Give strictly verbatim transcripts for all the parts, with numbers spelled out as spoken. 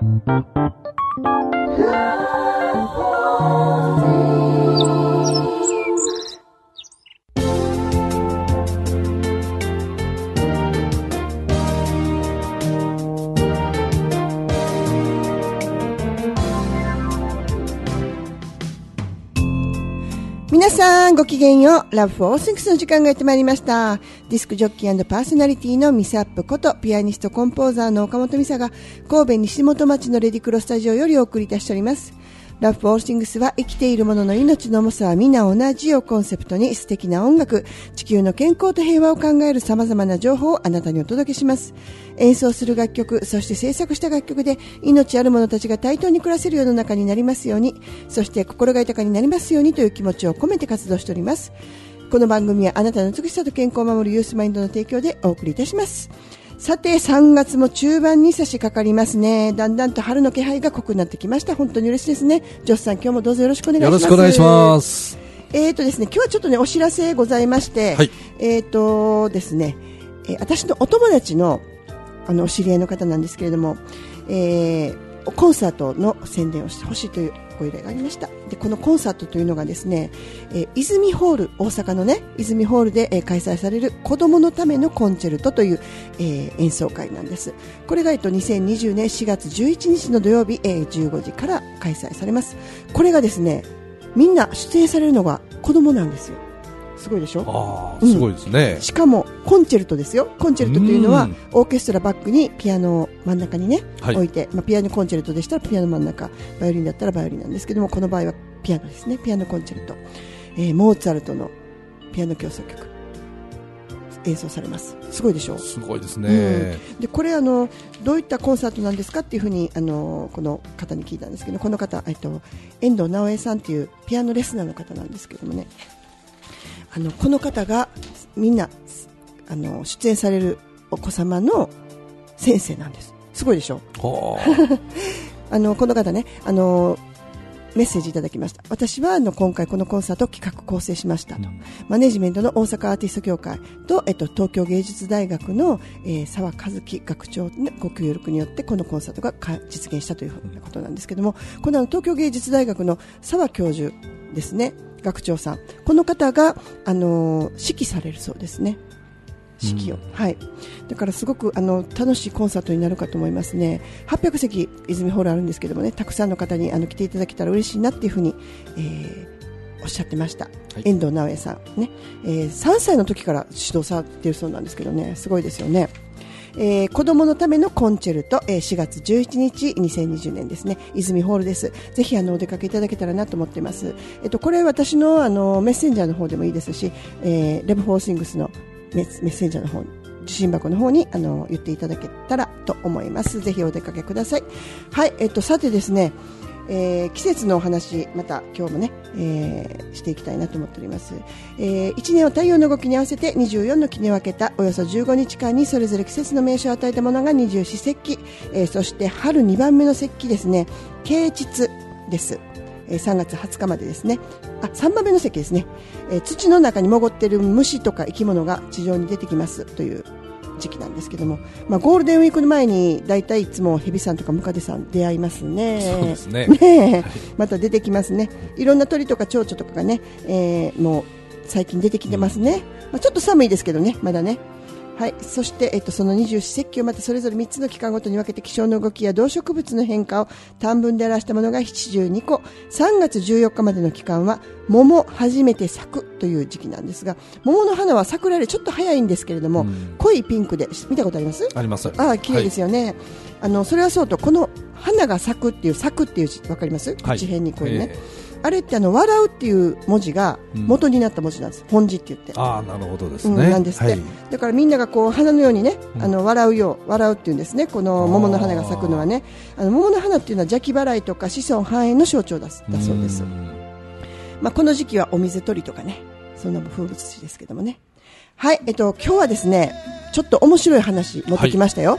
皆さんごきげんよう。ラブフォーシングスの時間がやってまいりました。ディスクジョッキー&パーソナリティのミサップことピアニストコンポーザーの岡本美沙が神戸西本町のレディクロスタジオよりお送りいたしております。ラブフォーシングスは生きている者の命の重さは皆同じをコンセプトに素敵な音楽、地球の健康と平和を考える様々な情報をあなたにお届けします。演奏する楽曲、そして制作した楽曲で命ある者たちが対等に暮らせる世の中になりますように、そして心が豊かになりますようにという気持ちを込めて活動しております。この番組はあなたの美しさと健康を守るユースマインドの提供でお送りいたします。さてさんがつも中盤に差し掛かりますね。だんだんと春の気配が濃くなってきました。本当に嬉しいですね。ジョスさん、今日もどうぞよろしくお願いします。 よろしくお願いします。 えーとですね、今日はちょっとねお知らせございまして、はい、えーとですね、えー、私のお友達のあのお知り合いの方なんですけれども、えー、コンサートの宣伝をしてほしいというご依頼がありました。でこのコンサートというのがですね、えー、泉ホール、大阪のね泉ホールで、えー、開催される子どものためのコンチェルトという、えー、演奏会なんです。これが、えっと、にせんにじゅうねんしがつじゅういちにちの土曜日、えー、じゅうごじから開催されます。これがですね、みんな出演されるのが子どもなんですよ。すごいでしょ。 あー、すごいですね、 うん、しかもコンチェルトですよ。コンチェルトというのはオーケストラバックにピアノを真ん中にね、はい、置いて、まあ、ピアノコンチェルトでしたらピアノ真ん中、バイオリンだったらバイオリンなんですけども、この場合はピアノですね。ピアノコンチェルト、えー、モーツァルトのピアノ協奏曲演奏されます。すごいでしょ。 すごいですね、 うん、でこれあのどういったコンサートなんですかっていうふうにあのこの方に聞いたんですけど、この方、えっと、遠藤直江さんというピアノレスナーの方なんですけどもね、あのこの方がみんなあの出演されるお子様の先生なんです。すごいでしょ。あのこの方ね、あのメッセージいただきました。私はあの今回このコンサートを企画構成しましたと、うん、マネジメントの大阪アーティスト協会と、えっと、東京芸術大学の、えー、沢和樹学長のご協力によってこのコンサートが実現したというふうなことなんですけども、この東京芸術大学の沢教授ですね、学長さん、この方が、あのー、指揮されるそうですね。指揮を、うん、はい、だからすごくあの楽しいコンサートになるかと思いますね。はっぴゃくせき泉ホールあるんですけどもね、たくさんの方にあの来ていただけたら嬉しいなっていうふうに、えー、おっしゃってました、はい、遠藤直江さんね、えー、さんさいの時から指導されているそうなんですけどね、すごいですよね。えー、子供のためのコンチェルト、えー、しがつじゅういちにちにせんにじゅうねんですね、泉ホールです。ぜひあのお出かけいただけたらなと思っています。えっと、これ私の、あのメッセンジャーの方でもいいですし、えー、レブフォーシングスのメッセンジャーの方、受信箱の方にあの言っていただけたらと思います。ぜひお出かけください。はい、えっと、さてですね、えー、季節のお話また今日もね、えー、していきたいなと思っております。えー、いちねんを太陽の動きに合わせてにじゅうよんの記念を分けたおよそじゅうごにちかんにそれぞれ季節の名称を与えたものが二十四節気、えー、そして春にばんめの節気ですね、啓蟄です。さんがつはつかまでですね。あ、さんばんめの節気ですね、えー、土の中に潜っている虫とか生き物が地上に出てきますという時期なんですけども、まあ、ゴールデンウィークの前にだいたいいつもヘビさんとかムカデさん出会いますね。 そうですね。 ね、はい、また出てきますね。いろんな鳥とか蝶々とかがね、えー、もう最近出てきてますね、まあ、ちょっと寒いですけどね、まだね。はい、そして、えっと、その二十四節気をまたそれぞれみっつの期間ごとに分けて気象の動きや動植物の変化を短文で表したものがななじゅうにこ、さんがつじゅうよっかまでの期間は桃初めて咲くという時期なんですが、桃の花は桜よりちょっと早いんですけれども、うん、濃いピンクで見たことあります？ あります。 あ、綺麗ですよね、はい、あのそれはそうと、この花が咲くっていう咲くっていう字分かります？はい、地辺にこういうね、えーあれってあの笑うっていう文字が元になった文字なんです、うん、本字って言って。 ああ、なるほどですね、 うん、なんですって、はい、だからみんながこう花のようにね、あの笑うよう笑うっていうんですね。この桃の花が咲くのはね、あの桃の花っていうのは邪気払いとか子孫繁栄の象徴だそうです。まあ、この時期はお水取りとかね、そんな風物詩ですけどもね。はい、えっと今日はですね、ちょっと面白い話持ってきましたよ。はい、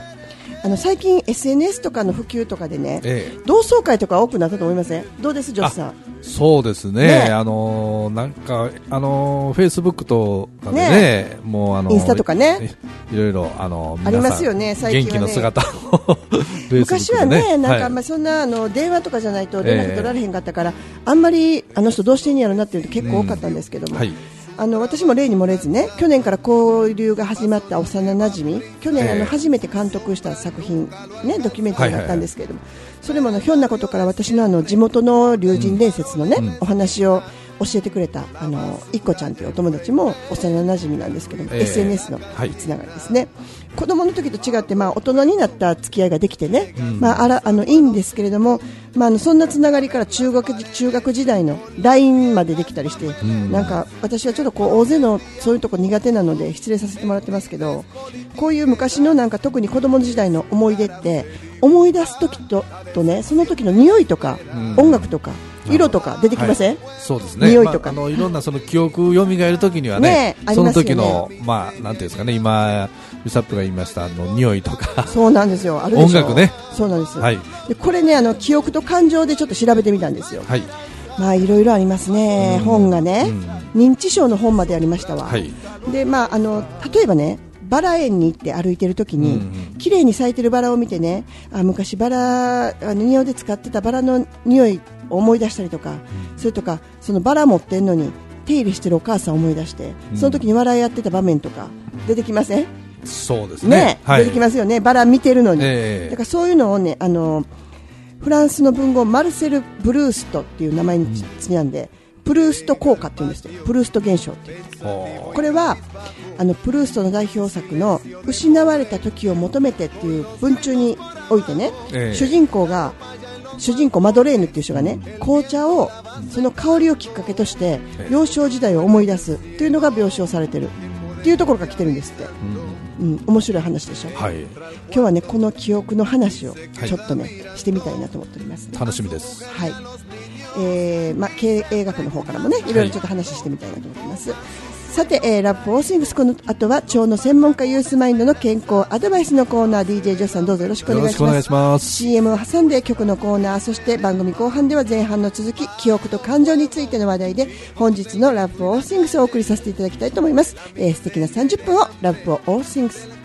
あの最近 エスエヌエス とかの普及とかでね、 ええ、 同窓会とか多くなったと思いません？どうです、ジョスさん？ そうですね、 ね、 あのー、なんか、あのー、フェイスブックとかでね、 ね、 もうあのー、 インスタとかね、 いろいろ、あのー、 ありますよね、最近はね、 元気の姿を昔はね、なんかあんまりそんな、あの電話とかじゃないと連絡取られへんかったから、えー、あんまりあの人どうしてんやろなっていうの結構多かったんですけども、うん、はい、あの私も例に漏れずね、去年から交流が始まった幼なじみ、去年、えー、あの初めて監督した作品、ね、ドキュメンタリーだったんですけれども、はいはいはい、それものひょんなことから私のあの地元の龍神伝説のね、うん、お話を教えてくれたあのいっこちゃんというお友達も幼なじみなんですけども、えー、エスエヌエス のつながりですね、はい、子供の時と違って、まあ、大人になった付き合いができてね、うん、まあ、あらあのいいんですけれども、まあ、あのそんなつながりから中学、中学時代の ライン までできたりして、うん、なんか私はちょっとこう大勢のそういうとこ苦手なので失礼させてもらってますけど、こういう昔のなんか特に子供時代の思い出って思い出す時 と, とね、その時の匂いとか、うん、音楽とか色とか出てきません？はい、 そうですね。匂いとか、まあ、あのいろんなその記憶蘇るときには ね, ね、その時の、まあ、なんていうんですかね、今ミサップが言いましたあの匂いとか、 そうなんですよ、あるでしょ、 音楽ね、 そうなんです、 はい、 でこれね、あの記憶と感情でちょっと調べてみたんですよ。はい、まあいろいろありますね、本がね、認知症の本までありましたわ。はい、でまああの例えばね、バラ園に行って歩いてるときに、うん、綺麗に咲いてるバラを見てね、あ昔バラあの庭で使ってたバラの匂いを思い出したりとか、うん、それとかそのバラ持ってんのに手入れしてるお母さんを思い出して、うん、その時に笑い合ってた場面とか出てきません？ そうですね、 ね、はい、出てきますよね、バラ見てるのに、 えー、 だからそういうのをね、あのフランスの文豪マルセル・ブルーストっていう名前にちなんで、うん、プルースト効果っていうんですよ。プルースト現象って言うんです。これはあのプルーストの代表作の失われた時を求めてっていう文中においてね、えー、主人公が主人公マドレーヌっていう人がね、紅茶をその香りをきっかけとして幼少時代を思い出すというのが描写されてるっていうところから来てるんですって、うんうん、面白い話でしょ、はい、今日はねこの記憶の話をちょっとね、はい、してみたいなと思っております、ね、 楽しみです。 はい、えーま、経営学の方からもねいろいろちょっと話してみたいなと思っています、はい。さて、えー、ラップオーシングス、この後は腸の専門家ユースマインドの健康アドバイスのコーナー、 ディージェー ジョスさんどうぞよろしくお願いします。よろしくお願いします。 シーエム を挟んで曲のコーナー、そして番組後半では前半の続き、記憶と感情についての話題で本日のラップオーシングスをお送りさせていただきたいと思います、えー、素敵なさんじゅっぷんをラップオーシングス。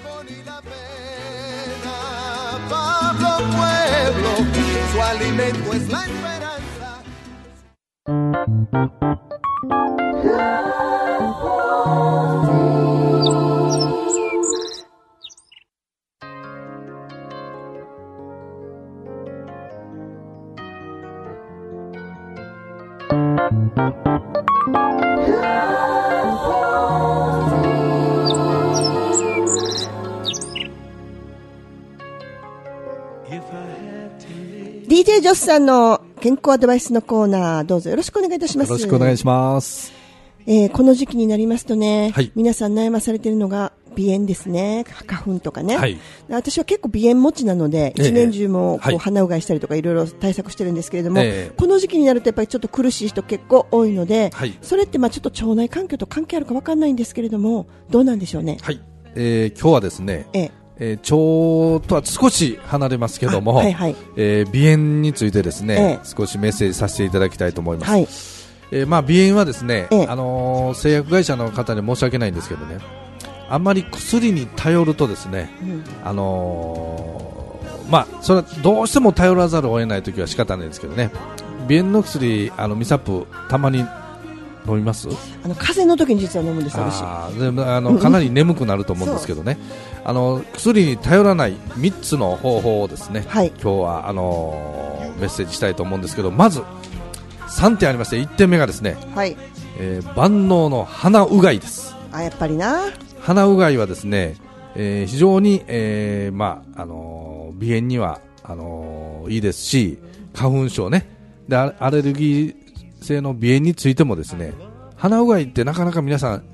ディージェー ジョスさんの健康アドバイスのコーナー、どうぞよろしくお願いいたします。 よろしくお願いします。 えー、この時期になりますとね、はい、皆さん悩まされているのが鼻炎ですね。花粉とかね、はい、私は結構鼻炎持ちなので一年中もこう鼻うがいしたりとかいろいろ対策してるんですけれども、えー、この時期になるとやっぱりちょっと苦しい人結構多いので、はい、それってまあちょっと腸内環境と関係あるか分かんないんですけれども、どうなんでしょうね。 はい、えー、今日はですね、えーえー、腸とは少し離れますけども、はいはい、えー、鼻炎についてですね、えー、少しメッセージさせていただきたいと思います、はい。えーまあ、鼻炎はですね、えーあのー、製薬会社の方に申し訳ないんですけどね、あんまり薬に頼るとですね、うん、あのー、まあそれはどうしても頼らざるを得ないときは仕方ないですけどね、鼻炎の薬、あのミサップたまに飲みます？ あの風邪の時に実は飲むんです。 あであのかなり眠くなると思うんですけどねあの薬に頼らないみっつの方法をですね、はい、今日はあのー、メッセージしたいと思うんですけど、まずさんてんありまして、いってんめがですね、はい、えー、万能の鼻うがいです。 あ、やっぱりな。 鼻うがいはですね、えー、非常に、えーまああのー、鼻炎にはあのー、いいですし、花粉症ねでアレルギー性の鼻炎についてもですね、鼻うがいってなかなか皆さん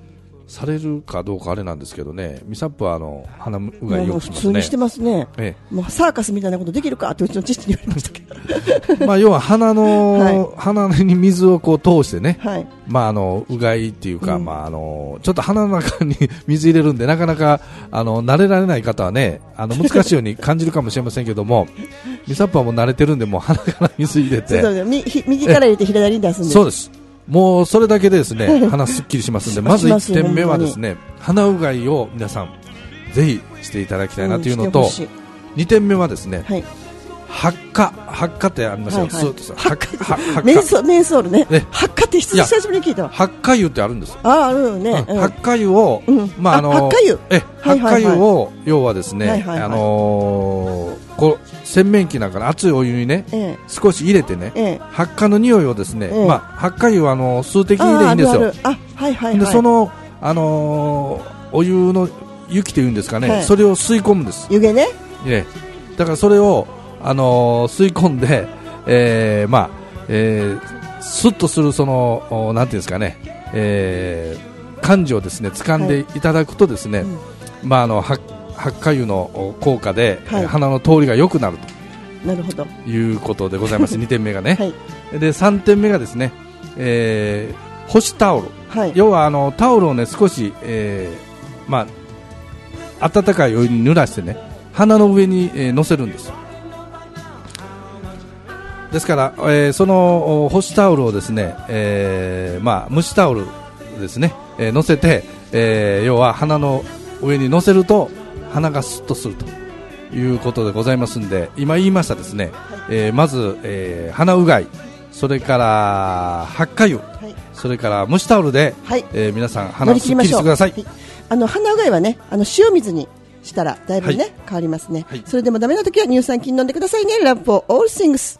されるかどうかあれなんですけどね、ミサップはあの鼻うがいよくしますね。 普通にしてますね、 ええ、 もうサーカスみたいなことできるかってうちの父に言われましたけどまあ要は鼻の、はい、鼻に水をこう通してね、 はい、 まああのうがいっていうか、 うん、 まああのちょっと鼻の中に水入れるんでなかなかあの慣れられない方はね、あの難しいように感じるかもしれませんけどもミサップはもう慣れてるんで、もう鼻から水入れてそうそう右から入れて左に出すんです。 そうです。もうそれだけでですね鼻すっきりしますんでまずいってんめはですね、鼻うがいを皆さんぜひしていただきたいなというのと、うん、にてんめはですね、はい、発火発火ってありますよ、はいはい、 メンソールね、発火って久しぶりに聞いたわ。 発火油ってあるんです。 ああるね、うん、 発火油を、うん、まああの発火油え発火油を要はですね、はいはいはい、あのーこう洗面器なんかの熱いお湯にね、ええ、少し入れてね、ええ、発火の匂いをですね、ええ、まあ、発火油はあの数滴でいいんですよ。 あはいはいはい、 でその、あのー、お湯の雪というんですかね、はい、それを吸い込むんです。 湯気ね、 ええ、だからそれを、あのー、吸い込んで、えーまあえー、スッとするそのなんていうんですかね、えー、感じをですね掴んでいただくとですね、はい、うん、まああの発発火油の効果で、はい、鼻の通りが良くなるとなるほどいうことでございますにてんめがね、 はい、 でさんてんめがですね、えー、干しタオル、 はい、 要はあのタオルをね少し、えーまあ、温かいお湯に濡らしてね鼻の上に、えー、乗せるんです。ですから、えー、その干しタオルをですね、えーまあ、蒸しタオルですね、えー、乗せて、えー、要は鼻の上に乗せると鼻がスッとするということでございますので、今言いましたですね、はい、えー、まず、えー、鼻うがい、それから発火油、はい、それから蒸しタオルで、はい、えー、皆さん鼻をすっきりしてください。はい、 あの鼻うがいはね、あの塩水にしたらだいぶね、はい、変わりますね、はい、それでもダメな時は乳酸菌飲んでくださいね。ランプオールシングス。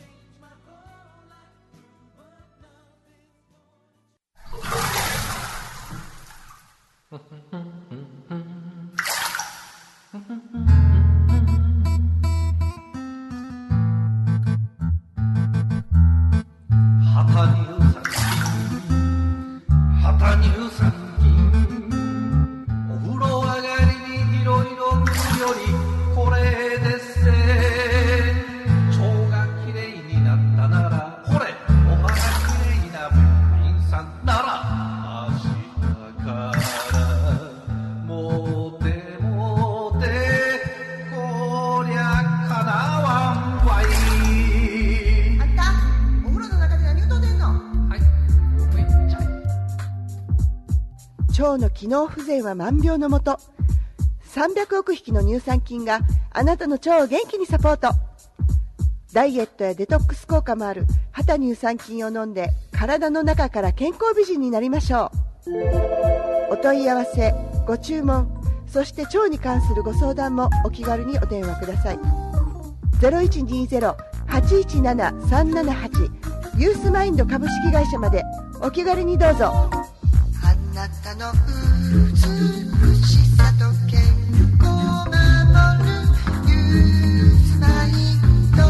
腸の機能不全は万病のもと。さんびゃくおく匹の乳酸菌があなたの腸を元気にサポート。ダイエットやデトックス効果もあるハタ乳酸菌を飲んで体の中から健康美人になりましょう。お問い合わせ、ご注文、そして腸に関するご相談もお気軽にお電話ください。 ゼロいちにゼロ はちいちなな さんななはち ユースマインド株式会社までお気軽にどうぞ。あなたの美しさと健康を守るユースマインド。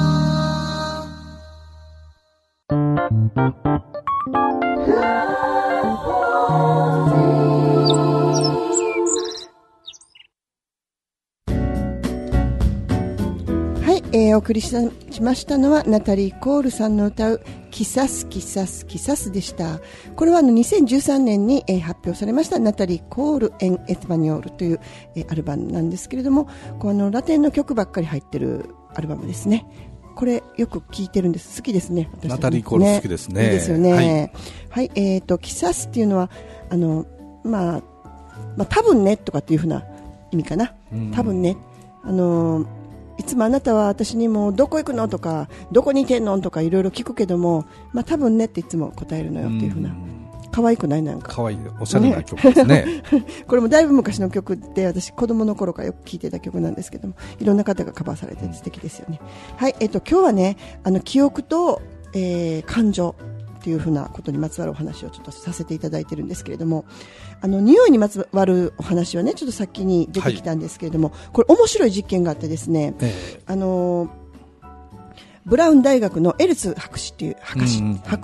はい、えー、お送りしましたのはナタリー・コールさんの歌うキサスキサスキサスでした。これはあのにせんじゅうさんねんに、えー、発表されましたナタリー・コール・エン・エスパニョールという、えー、アルバムなんですけれども、こうあのラテンの曲ばっかり入ってるアルバムですね。これよく聴いてるんです。好きですね。私ナタリー・コール好きですね。 いいですよね。はい、はい、えーとキサスっていうのはあの、まあ、まあ多分ねとかっていうふうな意味かな。多分ね、あのいつもあなたは私にもどこ行くのとかどこにいてんのとかいろいろ聞くけども、まあ、多分ねっていつも答えるのよっていうふうな。可愛くない？なんか可愛いおしゃれな曲ですね。 これもだいぶ昔の曲で私子供の頃からよく聴いてた曲なんですけども、いろんな方がカバーされて素敵ですよね。はい、えっと今日はね、あの記憶と、えー、感情っていうふうなことにまつわるお話をちょっとさせていただいてるんですけれども、あの匂いにまつわるお話はねちょっと先に出てきたんですけれども、はい、これ面白い実験があってですね、えー、あのブラウン大学のエルツ博士っていう博士、うんうん、博士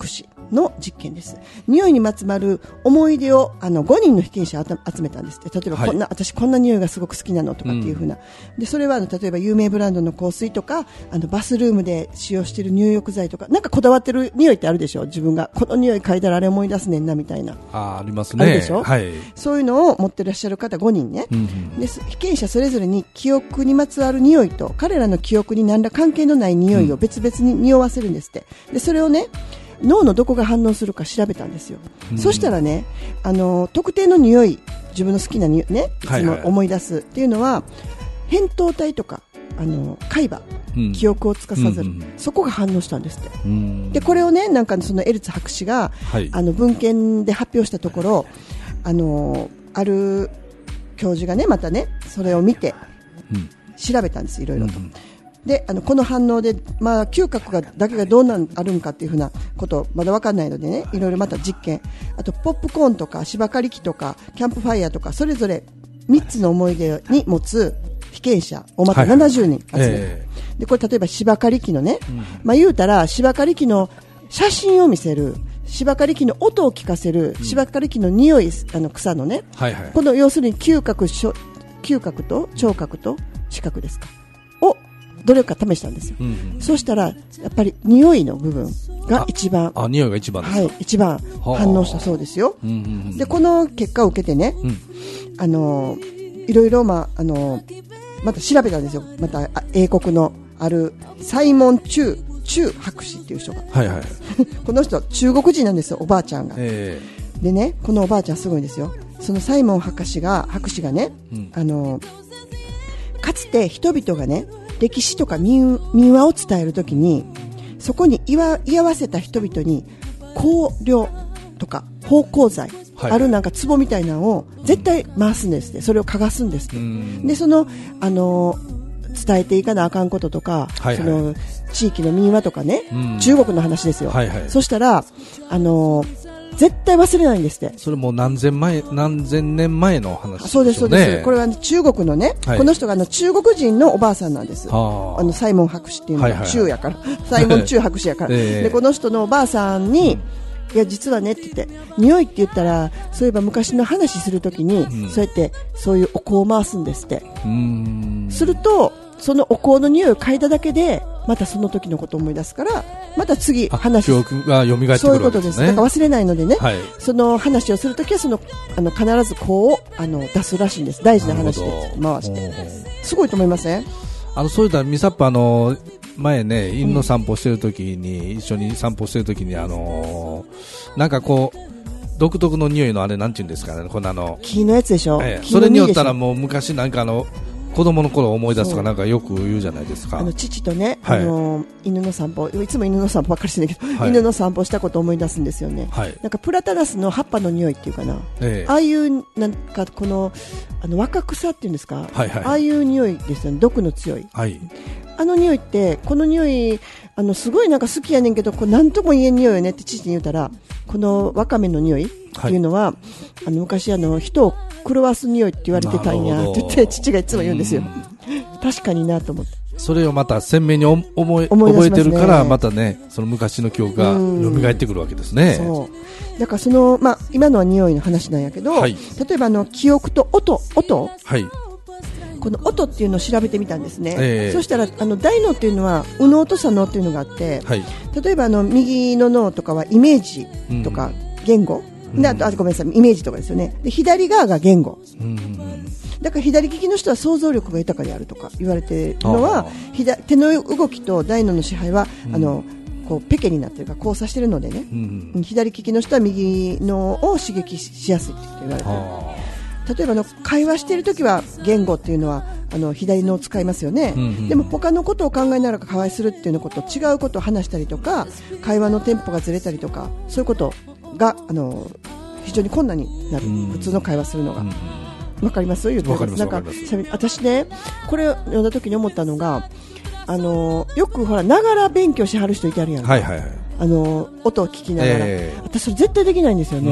の実験です。匂いにまつわる思い出をあのごにんの被験者を集めたんですって。例えばこんな、はい、私こんな匂いがすごく好きなのとかっていう風な、うん、でそれはあの例えば有名ブランドの香水とかあのバスルームで使用している入浴剤とかなんかこだわってる匂いってあるでしょ。自分がこの匂い嗅いだらあれ思い出すねんなみたいな。 あ、ありますね。 あるでしょ、 はい、 そういうのを持ってらっしゃる方ごにんね、うんうん、で被験者それぞれに記憶にまつわる匂いと彼らの記憶に何ら関係のない匂いを別々に匂わせるんですって。でそれをね脳のどこが反応するか調べたんですよ、うん、そしたらねあの特定の匂い自分の好きな匂いねいつも思い出すっていうのは、はいはい、扁桃体とかあの海馬、うん、記憶を司る、うんうん、そこが反応したんですって、うん、でこれをねなんかそのエルツ博士が、はい、あの文献で発表したところあのある教授がねまたねそれを見て、うん、調べたんですいろいろと、うんであのこの反応で、まあ、嗅覚がだけがどうなんあるんかっていうふうなことまだ分かんないのでねいろいろまた実験あとポップコーンとか芝刈り機とかキャンプファイヤーとかそれぞれみっつの思い出に持つ被験者をまたななじゅうにん集めて、はいえー、でこれ例えば芝刈り機のね、うんまあ、言うたら芝刈り機の写真を見せる芝刈り機の音を聞かせる、うん、芝刈り機の匂いあの草のね、はいはい、この要するに嗅覚、嗅覚と聴覚と視覚ですかをどれか試したんですよ、うんうん、そうしたらやっぱり匂いの部分が一番ああ匂いが一番ですか、 はい、一番反応したそうですよ、うんうんうん、でこの結果を受けてね、うん、あのいろいろ、まあ、あのまた調べたんですよ。また英国のあるサイモン・チューチュー博士っていう人が、はいはい、この人中国人なんですよおばあちゃんが、えー、でねこのおばあちゃんすごいんですよ。そのサイモン博士が博士がね、うん、あのかつて人々がね歴史とか民話を伝えるときにそこに居合わせた人々に香料とか芳香剤、はい、あるなんか壺みたいなのを絶対回すんですって。それを嗅がすんですって。でその、あの伝えていかなあかんこととか、はいはい、その地域の民話とかね、中国の話ですよ、はいはい、そしたらあの絶対忘れないんですって。 それも何千前何千年前の話ですよね。 そうですそうです。これは中国のね、はい、この人があの中国人のおばあさんなんです。あのサイモン博士っていうのは、はいはい、中やからサイモン中博士やから、えー、でこの人のおばあさんに、うん、いや実はねって言って匂いって言ったらそういえば昔の話するときに、うん、そうやってそういうお香を回すんですって。うーんするとそのお香の匂いを嗅いだだけでまたその時のことを思い出すからまた次話記憶が蘇ってくるわけですね。 そういうことです。だから忘れないのでね、はい、その話をするときはそのあの必ず香をあの出すらしいんです。大事な話で回してすごいと思いません？ あのそういったミサップあの前ね犬の散歩してるときに、うん、一緒に散歩してるときにあのー、なんかこう独特の匂いのあれなんていうんですかねこのあの木のやつでしょ、 ええ、それによったらもう昔なんかあの子供の頃思い出すとかなんかよく言うじゃないですか。 あの父とね、はい、あの犬の散歩いつも犬の散歩ばっかりしてるけど、はい、犬の散歩したことを思い出すんですよね、はい、なんかプラタナスの葉っぱの匂いっていうかな、ええ、ああいうなんかこのあの若草っていうんですか、はいはい、ああいう匂いですよね。毒の強い、はい、あの匂いってこの匂いあのすごいなんか好きやねんけどこうなんとも言えん匂いよねって父に言うたらこのワカメの匂いっていうのは、はい、あの昔あの人を狂わす匂いって言われてたんやって言って父がいつも言うんですよ。確かになと思って。 それをまた鮮明に思い覚えてるからまたねその昔の記憶が蘇ってくるわけですね。 そうだからその、まあ、今のは匂いの話なんやけど、はい、例えばあの記憶と音音、はい、この音っていうのを調べてみたんですね、えー、そしたらあの大脳っていうのは右脳と左脳っていうのがあって、はい、例えばあの右の脳とかはイメージとか言語、うん、であとあごめんなさいイメージとかですよね。で左側が言語、うん、だから左利きの人は想像力が豊かであるとか言われているのは左手の動きと大脳の支配は、うん、あのこうペケになってるか交差してるのでね、うん、左利きの人は右脳を刺激しやすいって言われてる。例えばの会話しているときは言語っていうのはあの左脳を使いますよね、うんうん、でも他のことを考えながら会話するっていうのこと違うことを話したりとか会話のテンポがずれたりとかそういうことがあの非常に困難になる、うん、普通の会話するのが、うんうん、わかります言ってるなんか私ねこれを読んだときに思ったのがあのよくほらながら勉強しはる人いてあるやんか、はいはいはい、あの音を聞きながら、えー、私それ絶対できないんですよね、うん、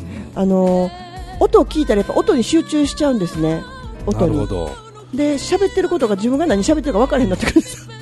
あの音を聞いたらやっぱ音に集中しちゃうんですね。音に。なるほど。で喋ってることが自分が何喋ってるか分からへんなってくるんですよ。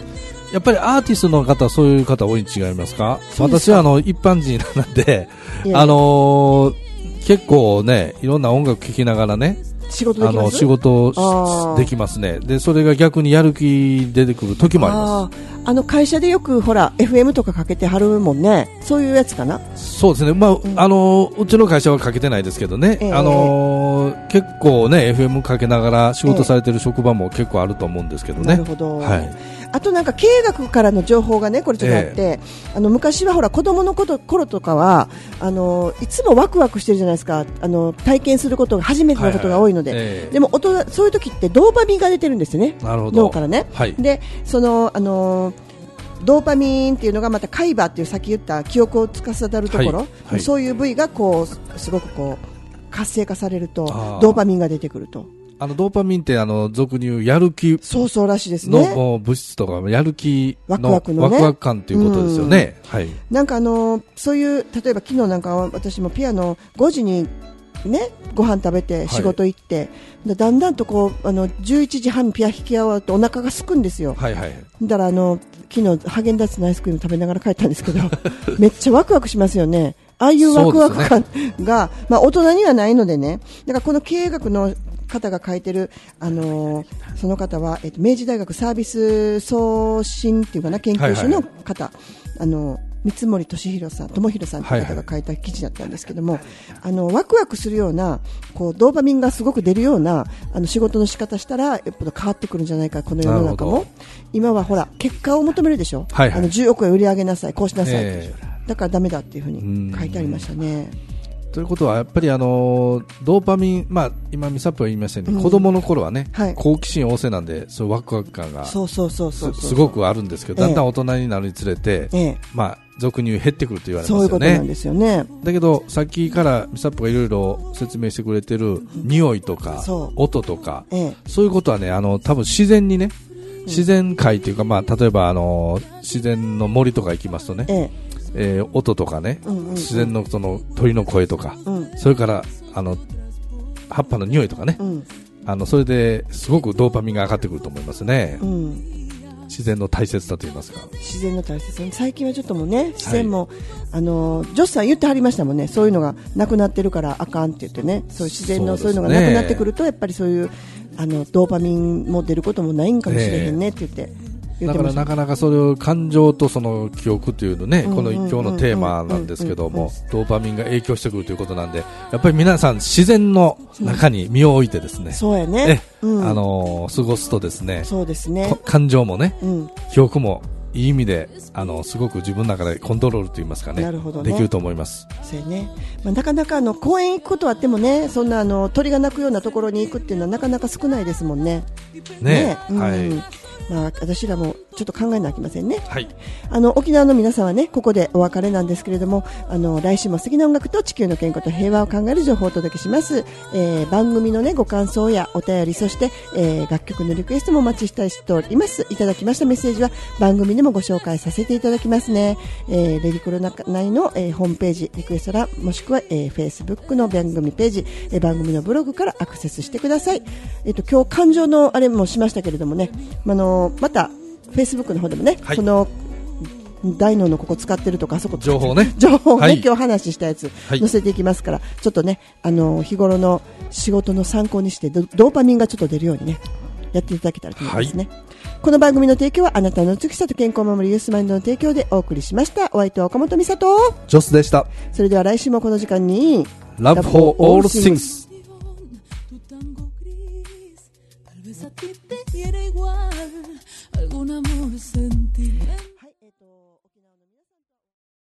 やっぱりアーティストの方はそういう方多いに違いますか？私はあの一般人なんで、あのー、結構ね、いろんな音楽聴きながらね、 仕事できます？ あの仕事できますね。でそれが逆にやる気出てくる時もあります。 あ, あの会社でよくほら エフエム とかかけてはるもんね。そういうやつかな。 そうですね、まあうん、あのうちの会社はかけてないですけどね、えー、あの結構ね エフエム かけながら仕事されてる職場も結構あると思うんですけどね。なるほど、はい、あとなんか経営学からの情報がねこれちょっとあって、えー、あの昔はほら子供のこと頃とかはあのいつもワクワクしてるじゃないですか。あの体験することが初めてのことが多いので、はいはいえー、でも大人そういう時ってドーパミンが出てるんですよね。 なるほど。 脳からね、 はい、 でそのあのドーパミンっていうのがまた海馬っていうさっき言った記憶を司るところ、はいはい、そういう部位がこうすごくこう活性化されるとドーパミンが出てくると。 あのドーパミンってあの俗に言うやる気そうそうらしいですね。 の物質とかやる気のワクワクのね、 ワクワク感ということですよね、うんはい、 なんかあのそういう例えば昨日なんか私もピアノごじにね、ご飯食べて仕事行って、はい、だんだんとこうあのじゅういちじはんピア弾き終わるとお腹がすくんですよ、 はいはい、 だからあの昨日ハーゲンダッツのアイスクリーム食べながら帰ったんですけどめっちゃワクワクしますよね。ああいうワクワク感が、ねまあ、大人にはないのでね。だからこの経営学の方が書いてる、あのー、その方は、えっと、明治大学サービス送信っていうかな研究所の方、はいはい、あの三森俊弘さん、智弘さんという方が書いた記事だったんですけども、はいはい、あのワクワクするようなこうドーパミンがすごく出るようなあの仕事の仕方したらやっぱ変わってくるんじゃないか。この世の中も今はほら結果を求めるでしょ、はいはい、あのじゅうおくえん売り上げなさいこうしなさい、えー、だからダメだっていうふうに書いてありましたね。 ということはやっぱりあのドーパミン、まあ、今ミサップが言いましたように、うん、子供の頃はね、はい、好奇心旺盛なんでそういうワクワク感がすごくあるんですけど、だんだん大人になるにつれて、ええまあ、俗に言う減ってくると言われますよね。 そういうことなんですよね。 だけどさっきからミサップがいろいろ説明してくれてる匂いとか、うん、音とか、ええ、そういうことはねあの多分自然にね自然界というか、まあ、例えばあの自然の森とか行きますとね、えええー、音とかね、うんうんうん、自然のその鳥の声とか、うん、それからあの葉っぱの匂いとかね、うん、あのそれですごくドーパミンが上がってくると思いますね、うん、自然の大切さと言いますか。 自然の大切さ、最近はちょっともうね自然も、はい、あのジョスさん言ってはりましたもんね。そういうのがなくなってるからあかんって言ってね、そういう自然のそういうのがなくなってくるとやっぱりそういうあのドーパミンも出ることもないんかもしれへんねって言って、えーだからなかなかそれを感情とその記憶というのね、この今日のテーマなんですけども、ドーパミンが影響してくるということなんで、やっぱり皆さん自然の中に身を置いてですね、 そうやね、 うん、あのー、過ごすとですね、 そうですね、 感情もね、うん、記憶もいい意味であのすごく自分の中でコントロールといいますかね、なるほどね、できると思います。 そうね、まあ、なかなかあの公園行くことはあってもね、そんなあの鳥が鳴くようなところに行くっていうのはなかなか少ないですもんね。 ね、ね、はい、 まあ、私らもちょっと考えなきゃいけませんね、 はい、 あの沖縄の皆さんはねここでお別れなんですけれども、あの来週も素敵な音楽と地球の健康と平和を考える情報をお届けします、えー、番組の、ね、ご感想やお便り、そして、えー、楽曲のリクエストもお待ちしております。いただきましたメッセージは番組でもご紹介させていただきますね、えー、レディコロ内の、えー、ホームページリクエスト欄もしくは、えー、Facebook の番組ページ、えー、番組のブログからアクセスしてください。えー、と今日感情のあれもしましたけれどもね、あのまたフェイスブックの方でもね、はい、その大脳のここ使ってるとかあそこ情報ね情報ね、はい、今日話したやつ載せていきますから、はい、ちょっとねあの日頃の仕事の参考にして ド, ドーパミンがちょっと出るようにねやっていただけたらと思いますね、はい、この番組の提供はあなたの美しさと健康を守るユースマインドの提供でお送りしました。お相手は岡本美里ジョスでした。 それでは来週もこの時間に Love for all things。 Algún amor sentimental.